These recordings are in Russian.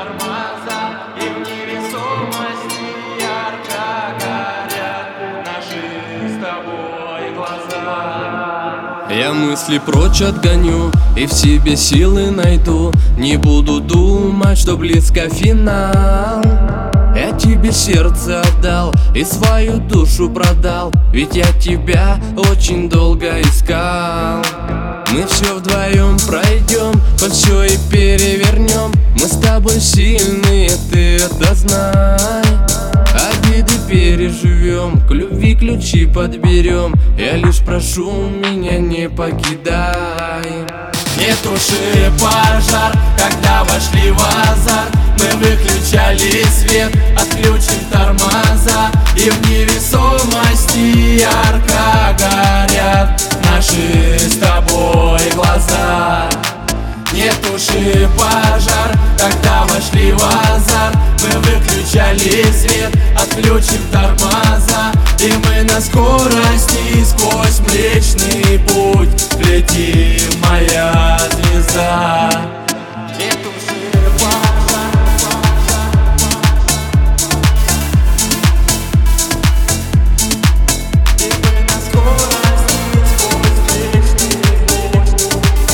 тормоза, и в невесомости ярко горят наши с тобой глаза. Я мысли прочь отгоню и в себе силы найду. Не буду думать, что близко финал. Я тебе сердце отдал и свою душу продал, ведь я тебя очень долго искал. Мы все вдвоем пройдем, хоть все и перевернем. Мы с тобой сильные, ты это знай. Обиды переживем, к любви ключи подберем. Я лишь прошу, меня не покидай. Не туши пожар, когда вошли в азарт. Мы выключали свет, отключим тормоза, и в невесомости ярко горят наши с тобой глаза. Не туши пожар, когда вошли в азарт. Мы выключали свет, отключим тормоза, и мы на скорости сквозь Млечный Путь летим, моя звезда. Не туши пожар, и мы на скорости сквозь Млечный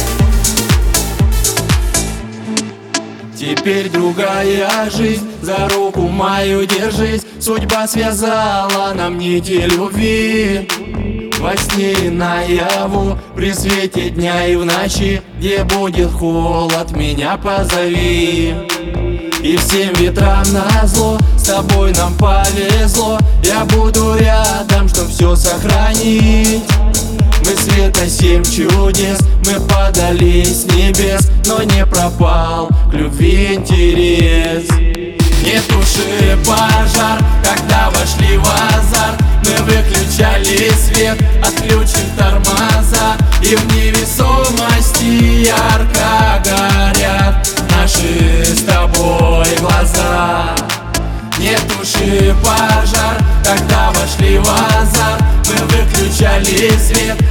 Путь. Теперь другая жизнь, за руку мою держись. Судьба связала нам нити любви. Во сне и наяву, при свете дня и в ночи, где будет холод, меня позови. И всем ветрам назло, с тобой нам повезло. Я буду рядом, чтоб все сохранить. Мы света 7 чудес, мы падали с небес, но не пропал к любви интерес. Не туши пожар, когда вошли в азарт. Мы выключали свет, отключим тормоза, и в невесомости ярко горят наши с тобой глаза. Не туши пожар, когда вошли в азарт. Мы выключали свет,